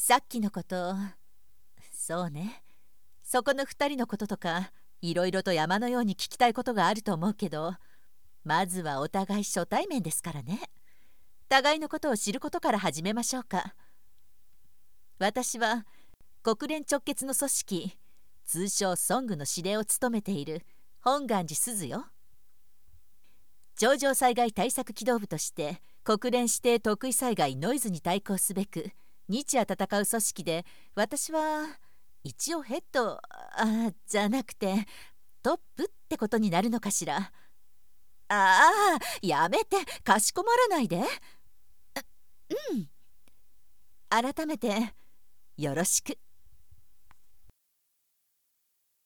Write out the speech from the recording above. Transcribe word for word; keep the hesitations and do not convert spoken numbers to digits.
さっきのこと、そうね、そこのふたりのこととかいろいろと山のように聞きたいことがあると思うけど、まずはお互い初対面ですからね。互いのことを知ることから始めましょうか。私は国連直結の組織、通称ソングの司令を務めている本願寺すずよ。超常災害対策機動部として国連指定特異災害ノイズに対抗すべく日夜戦う組織で、私は一応ヘッドあじゃなくてトップってことになるのかしら。ああ、やめて、かしこまらないで。うん、改めてよろしく。